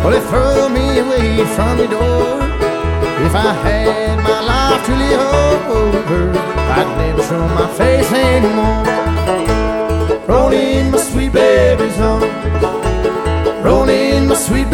Well, they throw me away from the door. If I had my life to live over, I'd never show my face